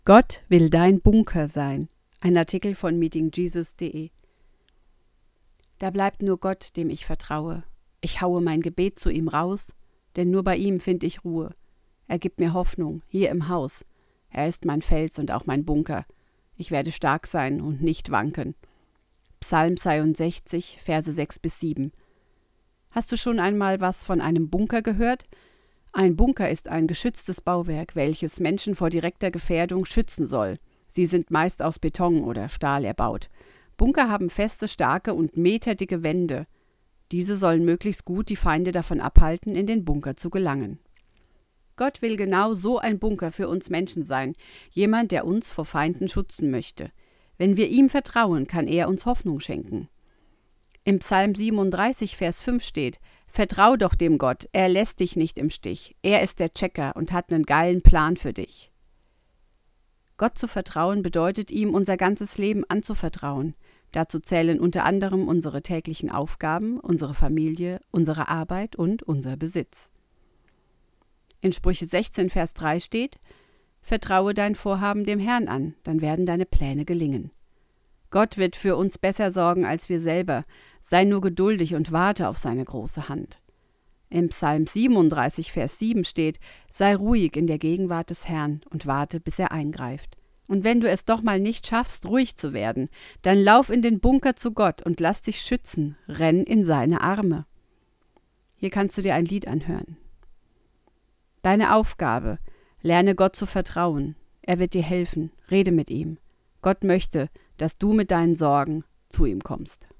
Gott will dein Bunker sein. Ein Artikel von meetingjesus.de. Da bleibt nur Gott, dem ich vertraue. Ich haue mein Gebet zu ihm raus, denn nur bei ihm find ich Ruhe. Er gibt mir Hoffnung, hier im Haus. Er ist mein Fels und auch mein Bunker. Ich werde stark sein und nicht wanken. Psalm 62, Verse 6-7. Hast du schon einmal was von einem Bunker gehört? Ein Bunker ist ein geschütztes Bauwerk, welches Menschen vor direkter Gefährdung schützen soll. Sie sind meist aus Beton oder Stahl erbaut. Bunker haben feste, starke und meterdicke Wände. Diese sollen möglichst gut die Feinde davon abhalten, in den Bunker zu gelangen. Gott will genau so ein Bunker für uns Menschen sein, jemand, der uns vor Feinden schützen möchte. Wenn wir ihm vertrauen, kann er uns Hoffnung schenken. Im Psalm 37, Vers 5 steht: Vertrau doch dem Gott, er lässt dich nicht im Stich. Er ist der Checker und hat einen geilen Plan für dich. Gott zu vertrauen bedeutet ihm, unser ganzes Leben anzuvertrauen. Dazu zählen unter anderem unsere täglichen Aufgaben, unsere Familie, unsere Arbeit und unser Besitz. In Sprüche 16, Vers 3 steht: Vertraue dein Vorhaben dem Herrn an, dann werden deine Pläne gelingen. Gott wird für uns besser sorgen als wir selber. Sei nur geduldig und warte auf seine große Hand. Im Psalm 37, Vers 7 steht: Sei ruhig in der Gegenwart des Herrn und warte, bis er eingreift. Und wenn du es doch mal nicht schaffst, ruhig zu werden, dann lauf in den Bunker zu Gott und lass dich schützen, renn in seine Arme. Hier kannst du dir ein Lied anhören. Deine Aufgabe: Lerne Gott zu vertrauen. Er wird dir helfen, rede mit ihm. Gott möchte, dass du mit deinen Sorgen zu ihm kommst.